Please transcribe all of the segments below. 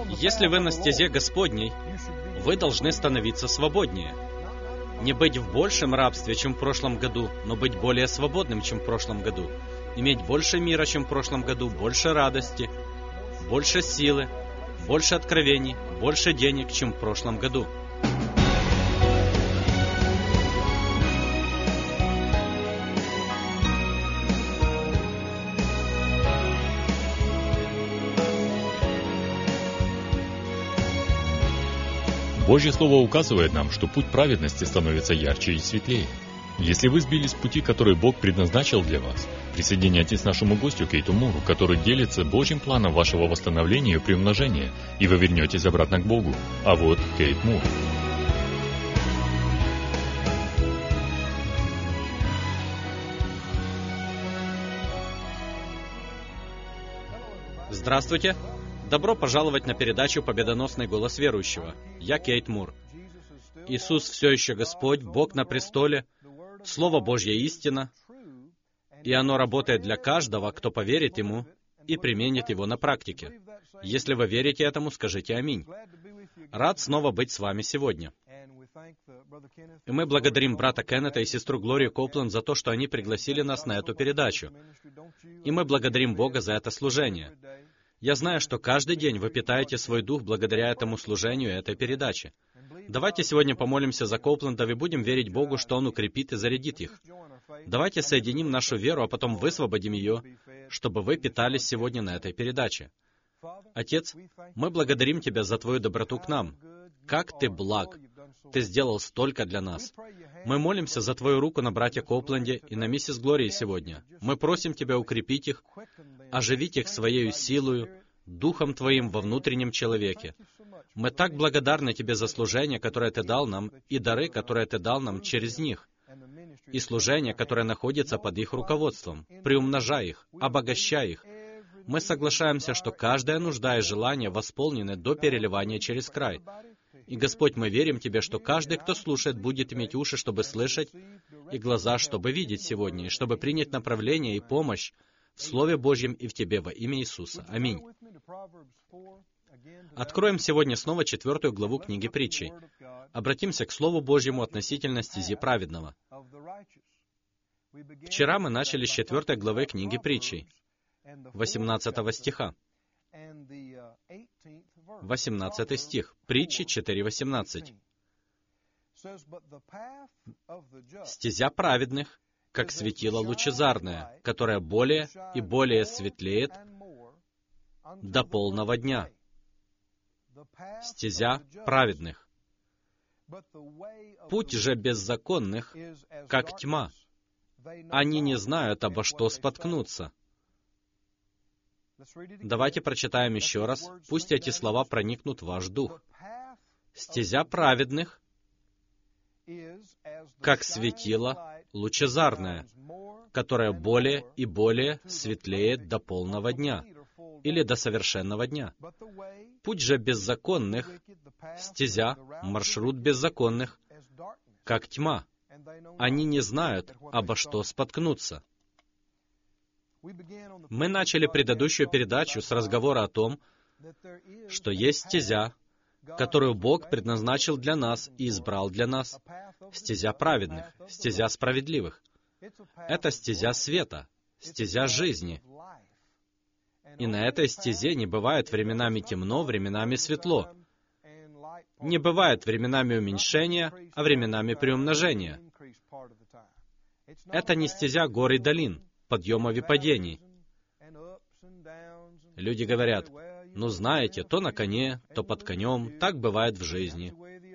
Если вы на стезе Господней, вы должны становиться свободнее. Не быть в большем рабстве, чем в прошлом году, но быть более свободным, чем в прошлом году. Иметь больше мира, чем в прошлом году, больше радости, больше силы, больше откровений, больше денег, чем в прошлом году. Божье Слово указывает нам, что путь праведности становится ярче и светлее. Если вы сбились с пути, который Бог предназначил для вас, присоединяйтесь к нашему гостю Кейту Муру, который делится Божьим планом вашего восстановления и приумножения, и вы вернетесь обратно к Богу. А вот Кейт Мур. Здравствуйте! Добро пожаловать на передачу «Победоносный голос верующего». Я Кейт Мур. Иисус все еще Господь, Бог на престоле, Слово Божье истина, и оно работает для каждого, кто поверит Ему и применит Его на практике. Если вы верите этому, скажите «Аминь». Рад снова быть с вами сегодня. И мы благодарим брата Кеннета и сестру Глорию Копланд за то, что они пригласили нас на эту передачу. И мы благодарим Бога за это служение. Я знаю, что каждый день вы питаете свой дух благодаря этому служению и этой передаче. Давайте сегодня помолимся за Копландов и будем верить Богу, что Он укрепит и зарядит их. Давайте соединим нашу веру, а потом высвободим ее, чтобы вы питались сегодня на этой передаче. Отец, мы благодарим Тебя за Твою доброту к нам. Как Ты благ! Ты сделал столько для нас. Мы молимся за Твою руку на братья Копланде и на миссис Глории сегодня. Мы просим Тебя укрепить их, оживить их Своею силою, Духом Твоим во внутреннем человеке. Мы так благодарны Тебе за служение, которое Ты дал нам, и дары, которые Ты дал нам через них, и служение, которое находится под их руководством. Приумножай их, обогащай их. Мы соглашаемся, что каждая нужда и желание восполнены до переливания через край. И, Господь, мы верим Тебе, что каждый, кто слушает, будет иметь уши, чтобы слышать, и глаза, чтобы видеть сегодня, и чтобы принять направление и помощь в Слове Божьем и в Тебе во имя Иисуса. Аминь. Откроем сегодня снова 4 главу книги Притчей. Обратимся к Слову Божьему относительно стези праведного. Вчера мы начали с 4 главы книги Притчей, 18 стиха. 18 стих. Притчи 4:18. «Стезя праведных, как светило лучезарное, которое более и более светлеет до полного дня». Стезя праведных. «Путь же беззаконных, как тьма. Они не знают, обо что споткнутся». Давайте прочитаем еще раз. Пусть эти слова проникнут в ваш дух. «Стезя праведных, как светило лучезарное, которое более и более светлеет до полного дня» или до совершенного дня. «Путь же беззаконных, стезя, маршрут беззаконных, как тьма. Они не знают, обо что споткнутся». Мы начали предыдущую передачу с разговора о том, что есть стезя, которую Бог предназначил для нас и избрал для нас, стезя праведных, стезя справедливых. Это стезя света, стезя жизни. И на этой стезе не бывает временами темно, временами светло. Не бывает временами уменьшения, а временами приумножения. Это не стезя гор и долин, подъемов и падений. Люди говорят: «Ну, знаете, то на коне, то под конем, так бывает в жизни».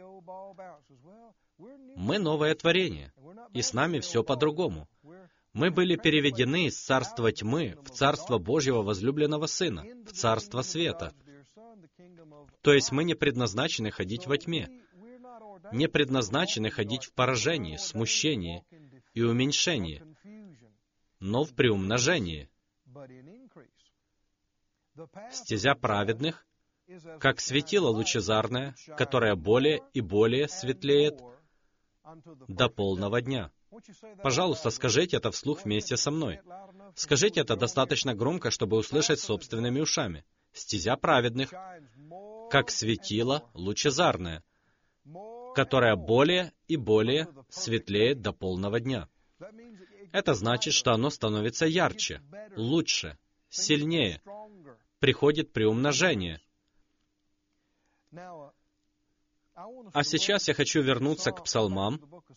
Мы новое творение, и с нами все по-другому. Мы были переведены из царства тьмы в царство Божьего возлюбленного Сына, в царство света. То есть мы не предназначены ходить во тьме, не предназначены ходить в поражении, смущении и уменьшении, но в приумножении. Стезя праведных, как светило лучезарное, которое более и более светлеет до полного дня. Пожалуйста, скажите это вслух вместе со мной. Скажите это достаточно громко, чтобы услышать собственными ушами. стезя праведных, как светило лучезарное, которое более и более светлеет до полного дня. Это значит, что оно становится ярче, лучше, сильнее, приходит приумножение. А сейчас я хочу вернуться к псалмам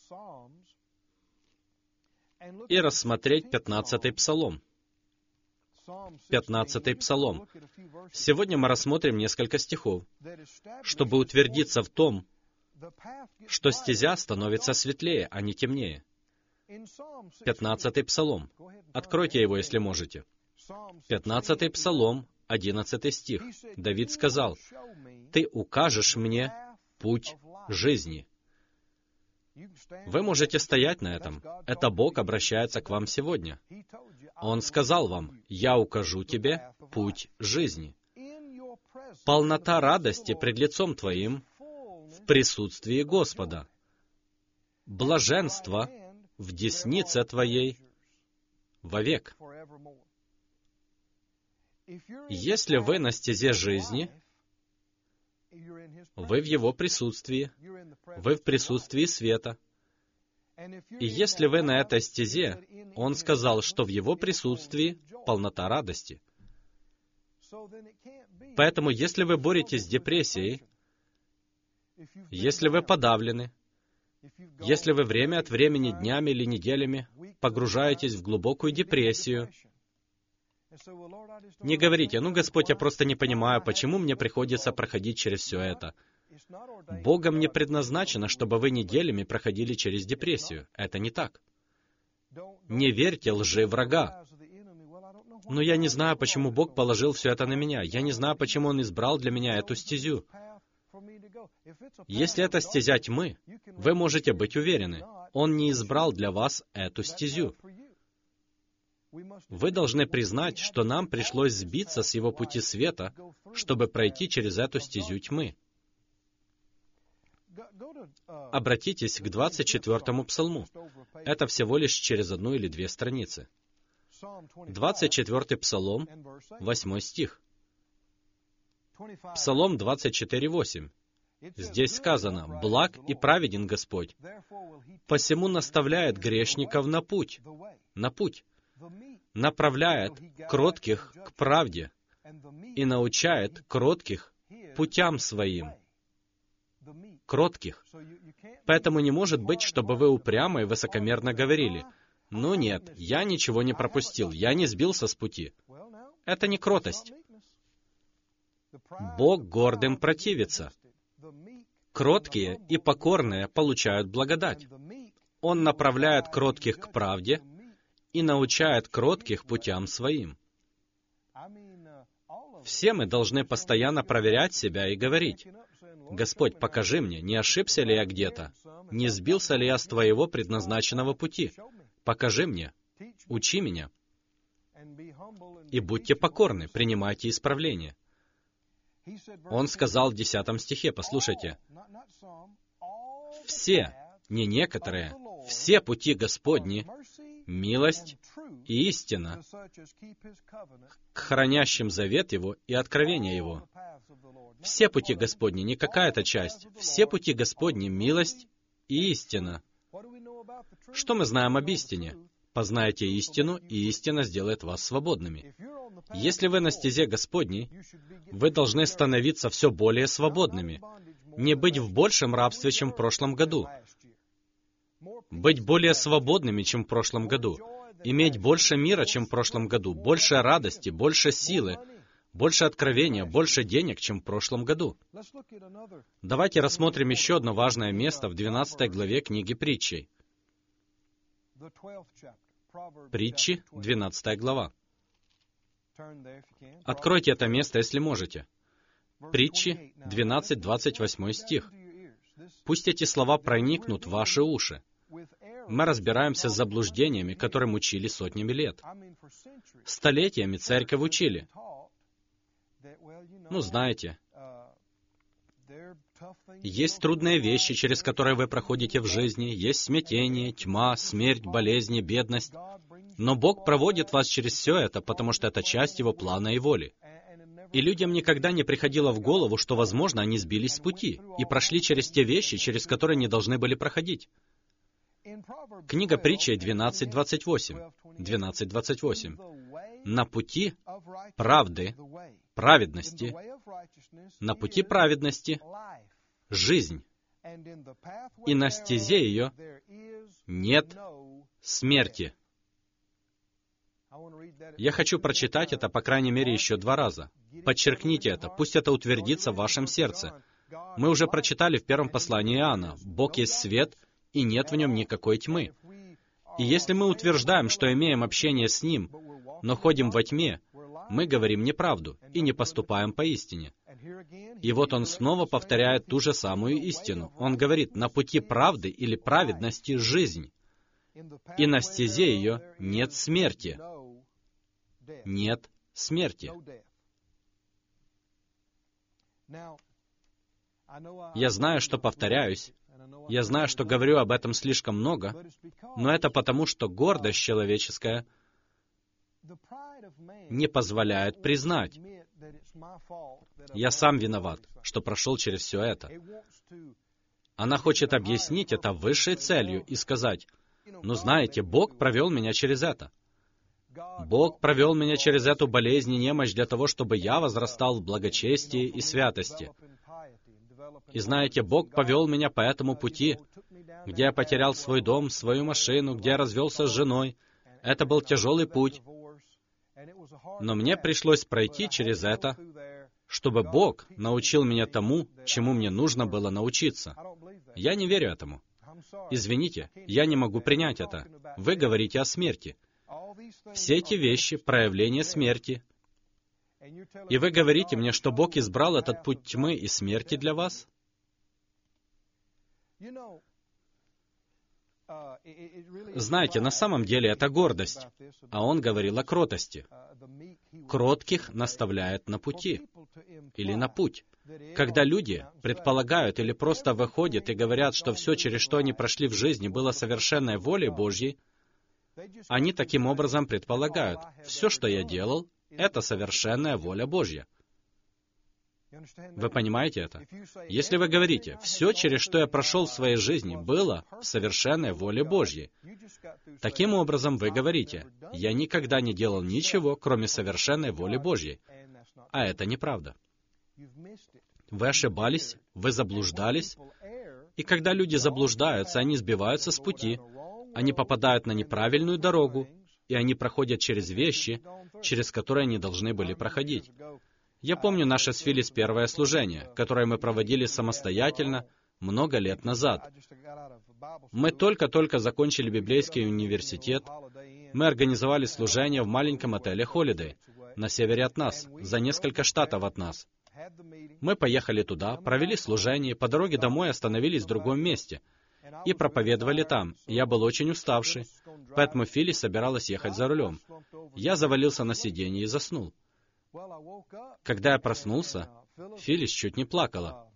и рассмотреть 15-й псалом. 15-й псалом. Сегодня мы рассмотрим несколько стихов, чтобы утвердиться в том, что стезя становится светлее, а не темнее. 15-й псалом. Откройте его, если можете. 15-й псалом, 11 стих. Давид сказал: «Ты укажешь мне путь жизни». Вы можете стоять на этом. Это Бог обращается к вам сегодня. Он сказал вам: «Я укажу тебе путь жизни». Полнота радости пред лицом Твоим в присутствии Господа. Блаженство в деснице Твоей вовек. Если вы на стезе жизни, вы в Его присутствии, вы в присутствии света. И если вы на этой стезе, Он сказал, что в Его присутствии полнота радости. Поэтому, если вы боретесь с депрессией, если вы подавлены, если вы время от времени, днями или неделями погружаетесь в глубокую депрессию, не говорите: «Ну, Господь, я просто не понимаю, почему мне приходится проходить через все это». Богом не предназначено, чтобы вы неделями проходили через депрессию. Это не так. Не верьте лжи врага. «Но я не знаю, почему Бог положил все это на меня. Я не знаю, почему Он избрал для меня эту стезю». Если это стезя тьмы, вы можете быть уверены, Он не избрал для вас эту стезю. Вы должны признать, что нам пришлось сбиться с Его пути света, чтобы пройти через эту стезю тьмы. Обратитесь к 24-му псалму. Это всего лишь через 1 или 2 страницы. 24-й псалом, 8 стих. Псалом 24:8. Здесь сказано: «Благ и праведен Господь, посему наставляет грешников на путь, направляет кротких к правде и научает кротких путям своим». Кротких. Поэтому не может быть, чтобы вы упрямо и высокомерно говорили: «Ну нет, я ничего не пропустил, я не сбился с пути». Это не кротость. Бог гордым противится. Кроткие и покорные получают благодать. Он направляет кротких к правде и научает кротких путям своим. Все мы должны постоянно проверять себя и говорить: «Господь, покажи мне, не ошибся ли я где-то, не сбился ли я с Твоего предназначенного пути. Покажи мне, учи меня». И будьте покорны, принимайте исправление. Он сказал в 10 стихе, послушайте: «Все, не некоторые, все пути Господни, милость и истина к хранящим завет Его и откровение Его». Все пути Господни, не какая-то часть. Все пути Господни, милость и истина. Что мы знаем об истине? Познайте истину, и истина сделает вас свободными. Если вы на стезе Господней, вы должны становиться все более свободными. Не быть в большем рабстве, чем в прошлом году. Быть более свободными, чем в прошлом году. Иметь больше мира, чем в прошлом году. Больше радости, больше силы, больше откровения, больше денег, чем в прошлом году. Давайте рассмотрим еще одно важное место в 12 главе книги Притчей. Притчи, 12 глава. Откройте это место, если можете. Притчи, 12, 28 стих. Пусть эти слова проникнут в ваши уши. Мы разбираемся с заблуждениями, которым учили сотнями лет. Столетиями церковь учили. Ну, знаете, есть трудные вещи, через которые вы проходите в жизни, есть смятение, тьма, смерть, болезни, бедность. Но Бог проводит вас через все это, потому что это часть Его плана и воли. И людям никогда не приходило в голову, что, возможно, они сбились с пути и прошли через те вещи, через которые не должны были проходить. Книга Притчей 12:28. 12:28. На пути правды, праведности, на пути праведности жизнь, и на стезе ее нет смерти. Я хочу прочитать это, по крайней мере, еще 2 раза. Подчеркните это, пусть это утвердится в вашем сердце. Мы уже прочитали в первом послании Иоанна: «Бог есть свет, и нет в нем никакой тьмы». И если мы утверждаем, что имеем общение с Ним, но ходим во тьме, мы говорим неправду и не поступаем поистине. И вот Он снова повторяет ту же самую истину. Он говорит: «На пути правды или праведности жизнь, и на стезе ее нет смерти». Нет смерти. Я знаю, что повторяюсь. Я знаю, что говорю об этом слишком много, но это потому, что гордость человеческая не позволяет признать: я сам виноват, что прошел через все это. Она хочет объяснить это высшей целью и сказать: «Ну, знаете, Бог провел меня через это. Бог провел меня через эту болезнь и немощь для того, чтобы я возрастал в благочестии и святости. И знаете, Бог повел меня по этому пути, где я потерял свой дом, свою машину, где я развелся с женой. Это был тяжелый путь. Но мне пришлось пройти через это, чтобы Бог научил меня тому, чему мне нужно было научиться. Я не верю этому. Извините, я не могу принять это. Вы говорите о смерти. Все эти вещи — проявление смерти. И вы говорите мне, что Бог избрал этот путь тьмы и смерти для вас? Знаете, на самом деле это гордость, а Он говорил о кротости. Кротких наставляет на пути, или на путь. Когда люди предполагают или просто выходят и говорят, что все, через что они прошли в жизни, было совершенной волей Божьей, они таким образом предполагают: все, что я делал, это совершенная воля Божья. Вы понимаете это? Если вы говорите: все, через что я прошел в своей жизни, было в совершенной воле Божьей, таким образом вы говорите: я никогда не делал ничего, кроме совершенной воли Божьей. А это неправда. Вы ошибались, вы заблуждались, и когда люди заблуждаются, они сбиваются с пути, они попадают на неправильную дорогу, и они проходят через вещи, через которые они должны были проходить. Я помню наше с Филлис первое служение, которое мы проводили самостоятельно много лет назад. Мы только-только закончили библейский университет. Мы организовали служение в маленьком отеле «Холидей» на севере от нас, за несколько штатов от нас. Мы поехали туда, провели служение, по дороге домой остановились в другом месте и проповедовали там. Я был очень уставший, поэтому Филлис собиралась ехать за рулем. Я завалился на сиденье и заснул. Когда я проснулся, Филлис чуть не плакала.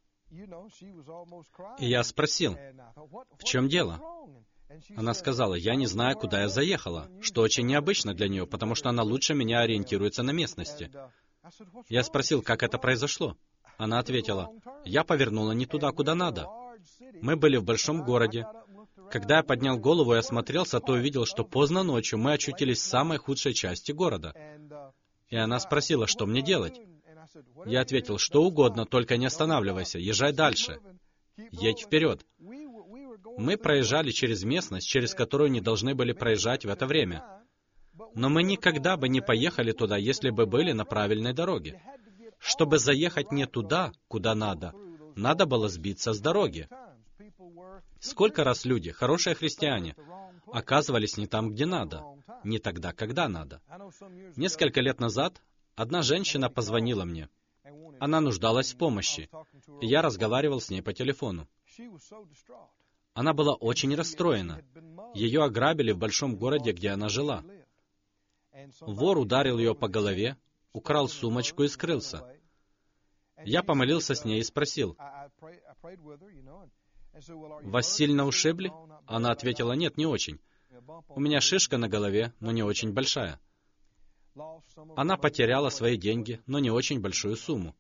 И я спросил: «В чем дело?» Она сказала: «Я не знаю, куда я заехала», что очень необычно для нее, потому что она лучше меня ориентируется на местности. Я спросил, как это произошло. Она ответила: «Я повернула не туда, куда надо. Мы были в большом городе. Когда я поднял голову и осмотрелся, то увидел, что поздно ночью мы очутились в самой худшей части города». И она спросила, что мне делать. Я ответил: «Что угодно, только не останавливайся, езжай дальше. Едь вперед». Мы проезжали через местность, через которую не должны были проезжать в это время. Но мы никогда бы не поехали туда, если бы были на правильной дороге. Чтобы заехать не туда, куда надо было сбиться с дороги. Сколько раз люди, хорошие христиане, оказывались не там, где надо, не тогда, когда надо. Несколько лет назад одна женщина позвонила мне. Она нуждалась в помощи, и я разговаривал с ней по телефону. Она была очень расстроена. Ее ограбили в большом городе, где она жила. Вор ударил ее по голове, украл сумочку и скрылся. Я помолился с ней и спросил: «Вас сильно ушибли?» Она ответила: «Нет, не очень. У меня шишка на голове, но не очень большая». Она потеряла свои деньги, но не очень большую сумму.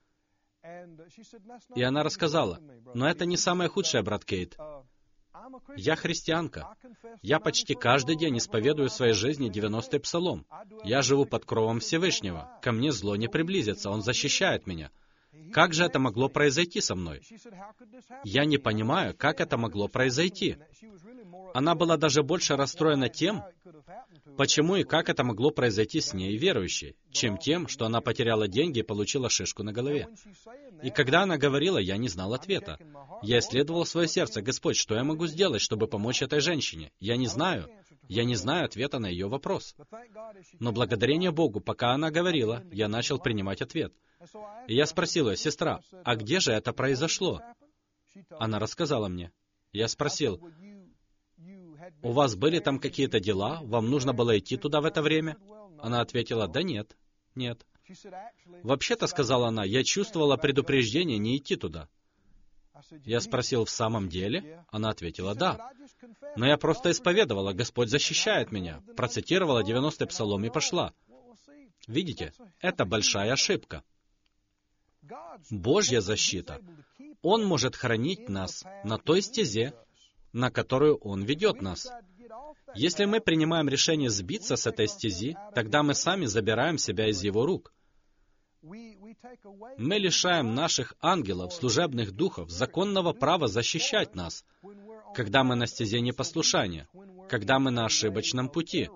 И она рассказала: «Но это не самое худшее, брат Кейт. Я христианка. Я почти каждый день исповедую в своей жизни 90-й псалом. Я живу под кровом Всевышнего. Ко мне зло не приблизится, Он защищает меня. Как же это могло произойти со мной? Я не понимаю, как это могло произойти». Она была даже больше расстроена тем, почему и как это могло произойти с ней, верующей, чем тем, что она потеряла деньги и получила шишку на голове. И когда она говорила, я не знал ответа. Я исследовал свое сердце: «Господь, что я могу сделать, чтобы помочь этой женщине? Я не знаю ответа на ее вопрос». Но благодарение Богу, пока она говорила, я начал принимать ответ. И я спросил ее: «Сестра, а где же это произошло?» Она рассказала мне. Я спросил: «У вас были там какие-то дела? Вам нужно было идти туда в это время?» Она ответила: «Да нет, нет». «Вообще-то, — сказала она, — я чувствовала предупреждение не идти туда». Я спросил: «В самом деле?» Она ответила: «Да». «Но я просто исповедовала, Господь защищает меня», процитировала 90-й псалом и пошла. Видите, это большая ошибка. Божья защита. Он может хранить нас на той стезе, на которую Он ведет нас. Если мы принимаем решение сбиться с этой стези, тогда мы сами забираем себя из Его рук. Мы лишаем наших ангелов, служебных духов, законного права защищать нас, когда мы на стезе непослушания, когда мы на ошибочном пути.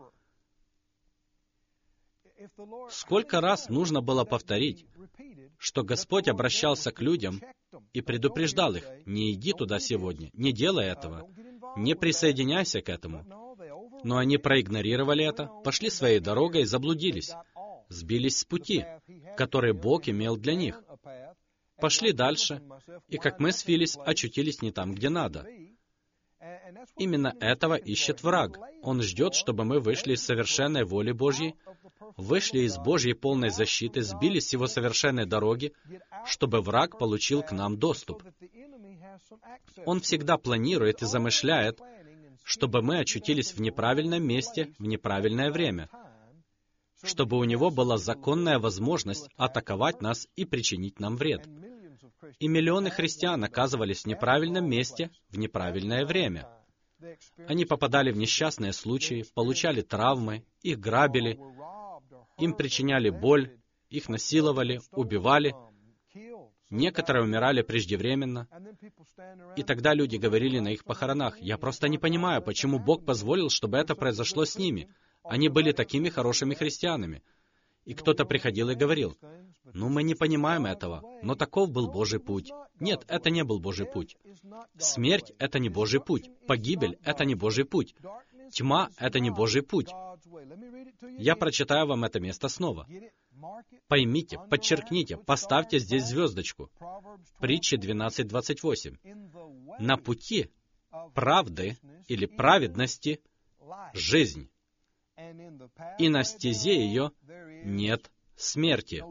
Сколько раз нужно было повторить, что Господь обращался к людям и предупреждал их: «Не иди туда сегодня, не делай этого, не присоединяйся к этому». Но они проигнорировали это, пошли своей дорогой и заблудились, сбились с пути, который Бог имел для них. Пошли дальше, и, как мы с Филлис, очутились не там, где надо. Именно этого ищет враг. Он ждет, чтобы мы вышли из совершенной воли Божьей, вышли из Божьей полной защиты, сбились с Его совершенной дороги, чтобы враг получил к нам доступ. Он всегда планирует и замышляет, чтобы мы очутились в неправильном месте в неправильное время, чтобы у него была законная возможность атаковать нас и причинить нам вред. И миллионы христиан оказывались в неправильном месте в неправильное время. Они попадали в несчастные случаи, получали травмы, их грабили, им причиняли боль, их насиловали, убивали. Некоторые умирали преждевременно. И тогда люди говорили на их похоронах: «Я просто не понимаю, почему Бог позволил, чтобы это произошло с ними. Они были такими хорошими христианами». И кто-то приходил и говорил: «Ну, мы не понимаем этого, но таков был Божий путь». Нет, это не был Божий путь. Смерть — это не Божий путь. Погибель — это не Божий путь. Тьма — это не Божий путь. Я прочитаю вам это место снова. Поймите, подчеркните, поставьте здесь звездочку. Притчи 12:28. «На пути правды или праведности жизнь, и на стезе ее нет смерти».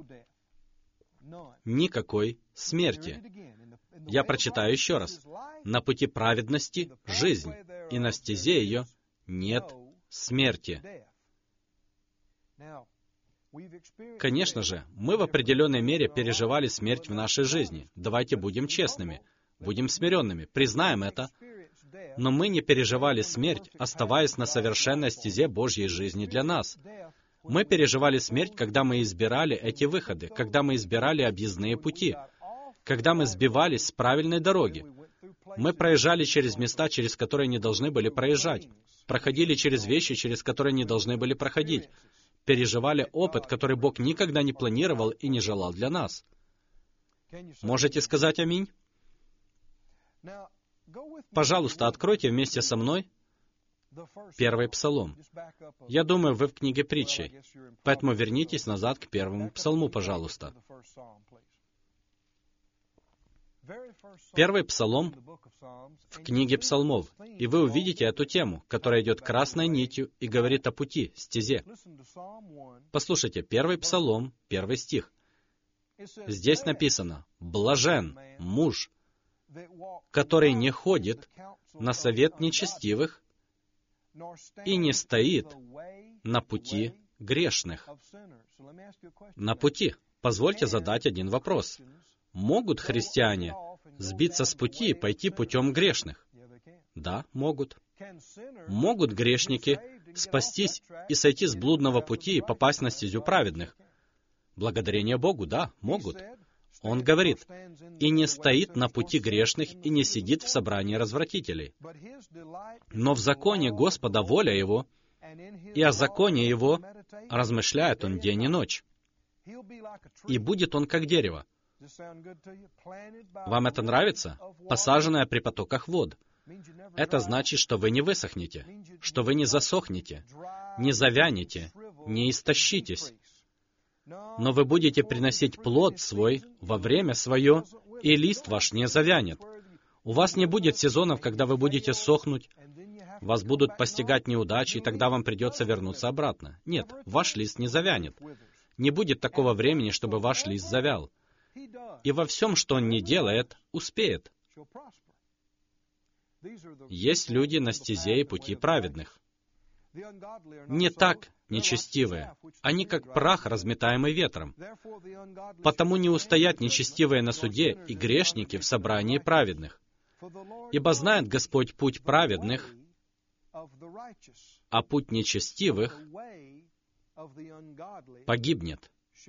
Никакой смерти. Я прочитаю еще раз. «На пути праведности жизнь, и на стезе ее нет смерти». Конечно же, мы в определенной мере переживали смерть в нашей жизни. Давайте будем честными, будем смиренными, признаем это. Но мы не переживали смерть, оставаясь на совершенной стезе Божьей жизни для нас. Мы переживали смерть, когда мы избирали эти выходы, когда мы избирали объездные пути, когда мы сбивались с правильной дороги. Мы проезжали через места, через которые не должны были проезжать, проходили через вещи, через которые не должны были проходить, переживали опыт, который Бог никогда не планировал и не желал для нас. Можете сказать аминь? Пожалуйста, откройте вместе со мной 1 Псалом. Я думаю, вы в книге Притчей, поэтому вернитесь назад к 1 Псалму, пожалуйста. 1 Псалом в книге Псалмов, и вы увидите эту тему, которая идет красной нитью и говорит о пути, стезе. Послушайте, 1 Псалом, 1 стих. Здесь написано: «Блажен муж, который не ходит на совет нечестивых и не стоит на пути грешных на пути. Позвольте задать один вопрос. Могут христиане сбиться с пути и пойти путем грешных? Да, могут. Могут грешники спастись и сойти с блудного пути и попасть на стезю праведных? Благодарение Богу, да, могут. Он говорит, «И не стоит на пути грешных, и не сидит в собрании развратителей». Но в законе Господа воля Его, и о законе Его размышляет Он день и ночь. И будет он как дерево. Вам это нравится? Посаженное при потоках вод. Это значит, что вы не высохнете, что вы не засохнете, не завянете, не истощитесь. Но вы будете приносить плод свой во время свое, и лист ваш не завянет. У вас не будет сезонов, когда вы будете сохнуть, вас будут постигать неудачи, и тогда вам придется вернуться обратно. Нет, ваш лист не завянет. Не будет такого времени, чтобы ваш лист завял. И во всем, что он не делает, успеет. Есть люди на стезе и пути праведных. Не так нечестивые. Они как прах, разметаемый ветром. Потому не устоят нечестивые на суде и грешники в собрании праведных. Ибо знает Господь путь праведных, а путь нечестивых погибнет.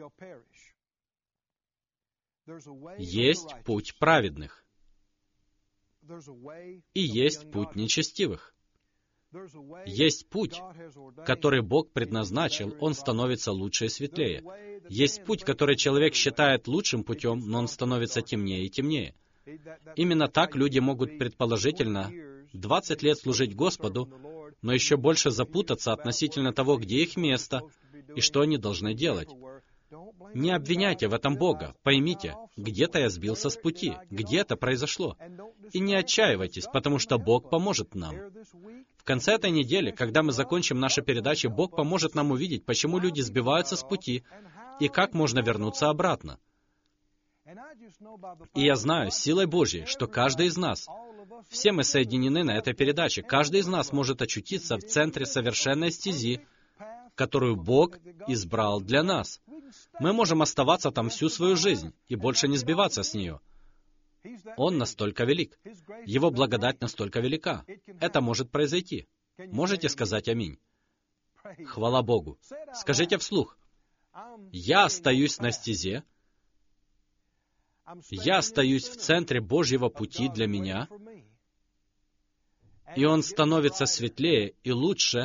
Есть путь праведных, и есть путь нечестивых. Есть путь, который Бог предназначил, он становится лучше и светлее. Есть путь, который человек считает лучшим путем, но он становится темнее и темнее. Именно так люди могут предположительно 20 лет служить Господу, но еще больше запутаться относительно того, где их место и что они должны делать. Не обвиняйте в этом Бога. Поймите, где-то я сбился с пути, где-то произошло. И не отчаивайтесь, потому что Бог поможет нам. В конце этой недели, когда мы закончим наши передачи, Бог поможет нам увидеть, почему люди сбиваются с пути и как можно вернуться обратно. И я знаю, силой Божьей, что каждый из нас, все мы соединены на этой передаче, каждый из нас может очутиться в центре совершенной стези, которую Бог избрал для нас. Мы можем оставаться там всю свою жизнь и больше не сбиваться с нее. Он настолько велик. Его благодать настолько велика. Это может произойти. Можете сказать аминь? Хвала Богу. Скажите вслух. Я остаюсь на стезе. Я остаюсь в центре Божьего пути для меня. И он становится светлее и лучше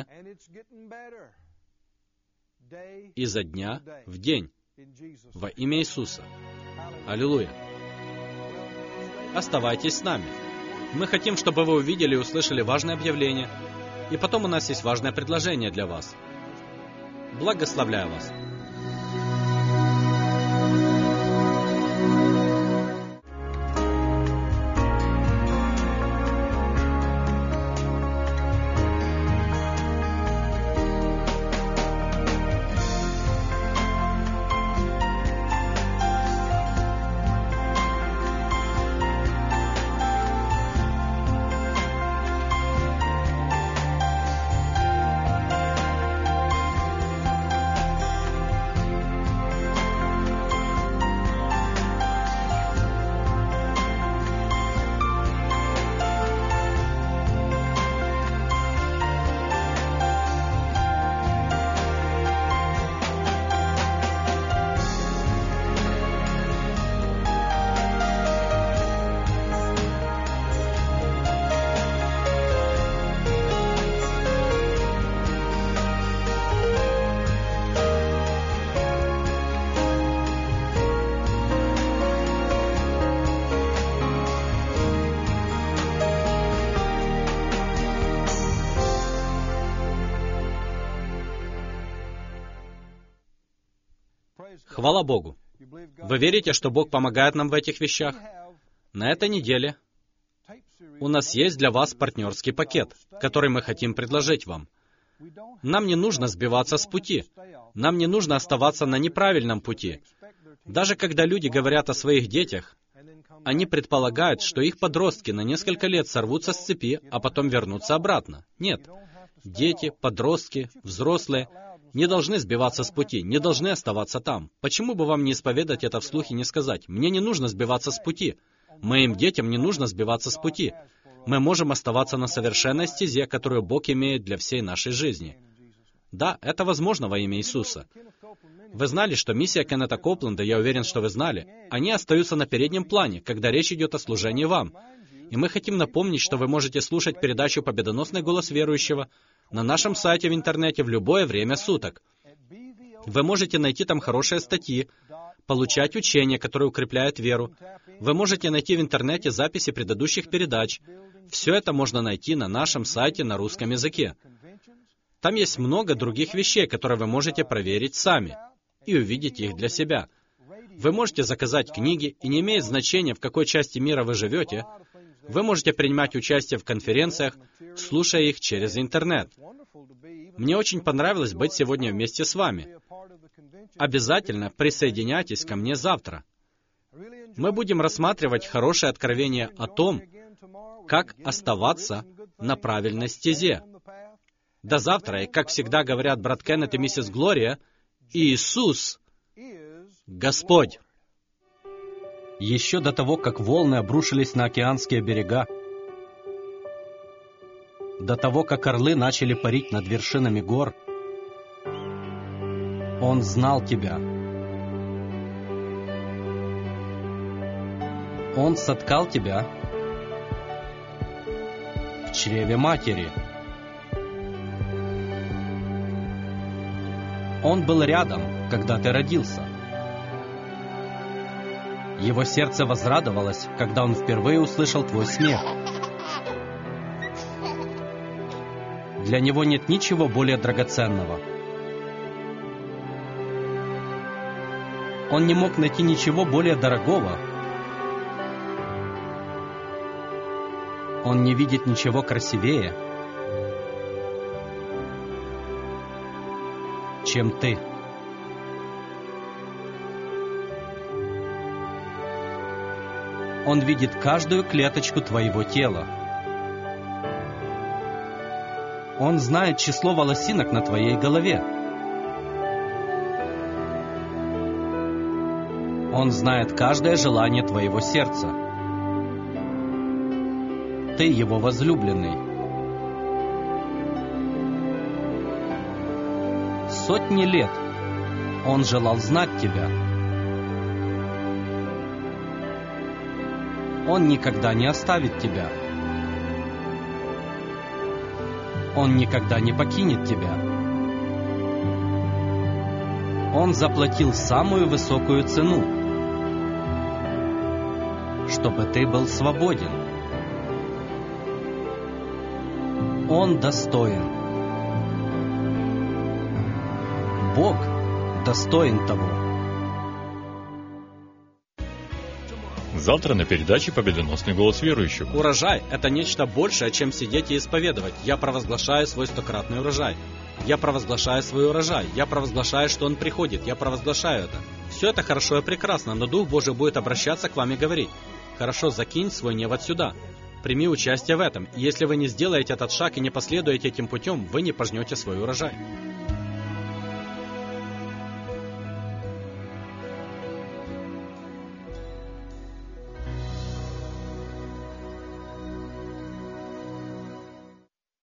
изо дня в день. Во имя Иисуса. Аллилуйя. Оставайтесь с нами. Мы хотим, чтобы вы увидели и услышали важное объявление, и потом у нас есть важное предложение для вас. Благословляю вас. Хвала Богу. Вы верите, что Бог помогает нам в этих вещах? На этой неделе у нас есть для вас партнерский пакет, который мы хотим предложить вам. Нам не нужно сбиваться с пути. Нам не нужно оставаться на неправильном пути. Даже когда люди говорят о своих детях, они предполагают, что их подростки на несколько лет сорвутся с цепи, а потом вернутся обратно. Нет. Дети, подростки, взрослые не должны сбиваться с пути, не должны оставаться там. Почему бы вам не исповедать это вслух и не сказать: «Мне не нужно сбиваться с пути. Моим детям не нужно сбиваться с пути. Мы можем оставаться на совершенной стезе, которую Бог имеет для всей нашей жизни». Да, это возможно во имя Иисуса. Вы знали, что миссия Кеннета Копленда, я уверен, что вы знали, они остаются на переднем плане, когда речь идет о служении вам. И мы хотим напомнить, что вы можете слушать передачу «Победоносный голос верующего» на нашем сайте в интернете в любое время суток. Вы можете найти там хорошие статьи, получать учения, которые укрепляют веру. Вы можете найти в интернете записи предыдущих передач. Все это можно найти на нашем сайте на русском языке. Там есть много других вещей, которые вы можете проверить сами и увидеть их для себя. Вы можете заказать книги, и не имеет значения, в какой части мира вы живете, вы можете принимать участие в конференциях, слушая их через интернет. Мне очень понравилось быть сегодня вместе с вами. Обязательно присоединяйтесь ко мне завтра. Мы будем рассматривать хорошее откровение о том, как оставаться на правильной стезе. До завтра, и, как всегда говорят брат Кеннет и миссис Глория, Иисус — Господь. Еще до того, как волны обрушились на океанские берега, до того, как орлы начали парить над вершинами гор, Он знал тебя. Он соткал тебя в чреве матери. Он был рядом, когда ты родился. Его сердце возрадовалось, когда он впервые услышал твой смех. Для него нет ничего более драгоценного. Он не мог найти ничего более дорогого. Он не видит ничего красивее, чем ты. Он видит каждую клеточку твоего тела. Он знает число волосинок на твоей голове. Он знает каждое желание твоего сердца. Ты его возлюбленный. Сотни лет Он желал знать тебя. Он никогда не оставит тебя. Он никогда не покинет тебя. Он заплатил самую высокую цену, чтобы ты был свободен. Он достоин. Бог достоин того. Завтра на передаче «Победоносный голос верующего». Урожай — это нечто большее, чем сидеть и исповедовать. Я провозглашаю свой 100-кратный урожай. Я провозглашаю свой урожай. Я провозглашаю, что он приходит. Я провозглашаю это. Все это хорошо и прекрасно, но Дух Божий будет обращаться к вам и говорить: «Хорошо, закинь свой невод сюда. Прими участие в этом. И если вы не сделаете этот шаг и не последуете этим путем, вы не пожнете свой урожай».